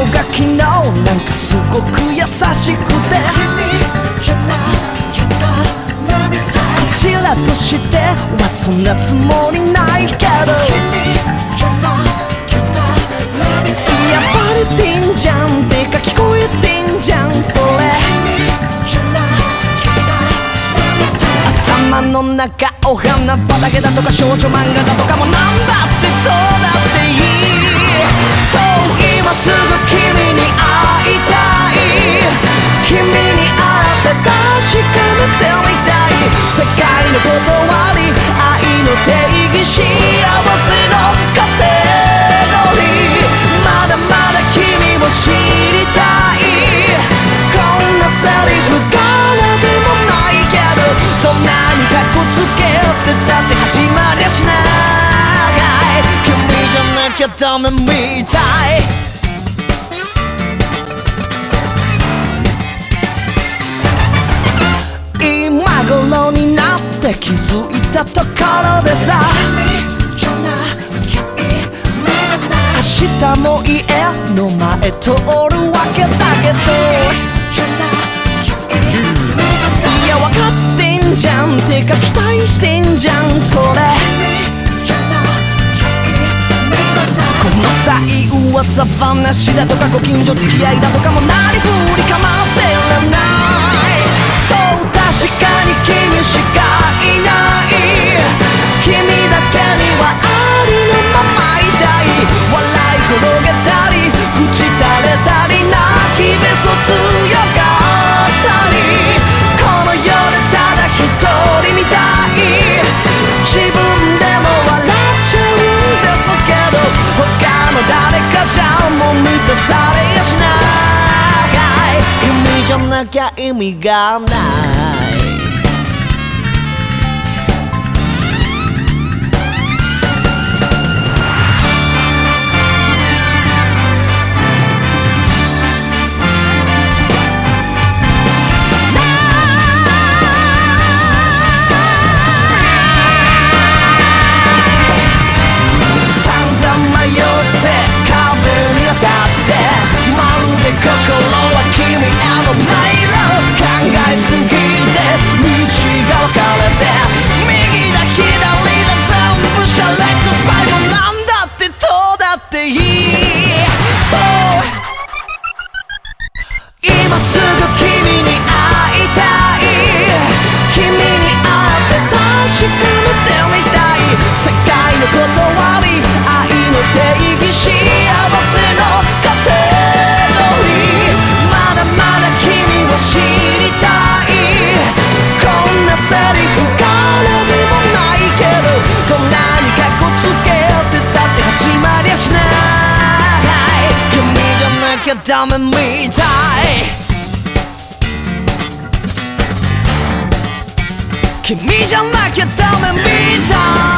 が昨日なんかすごく優しくて、こちらとしてはそんなつもりないけど、やっぱりてんじゃんってか聞こえてんじゃんそれ。頭の中お花畑だとか少女漫画だとかもなんだってどうだっていい。そう今すぐ君に会いたい、君に会って確かめてみたい。世界の断り愛の定義幸せのカテゴリー、まだまだ君を知りたい。こんなセリフからでもないけど、どんなにカッコつけてたって始まりゃしない。君じゃなきゃダメみたい。今頃になって気づいたところでさ、明日も家の前通るわけだけど、いや分かってんじゃんてか期待してんじゃんそれ。この際噂話だとかご近所付き合いだとかもなりふり構ってらない。そう確かに君しかいない、君だけにはありのままいたい。笑い転げたり口垂れたり泣きべそ強がったり、この世でただ一人みたい。自分でも笑っちゃうんですけど、他の誰かじゃもう満たされやしない。君じゃなきゃ意味がない。心は君への迷路、考えすぎて道が分かれて、右だ左だ全部シャレくさい。もうなんだってどうだっていい。そう今すぐ君に会いたい、君に会って確かめてみたい。世界の断り愛の定義幸せの過程、知りたい。こんなセリフからでもないけど、どんなにカッコつけてたって始まりゃしない。君じゃなきゃダメみたい。君じゃなきゃダメみたい。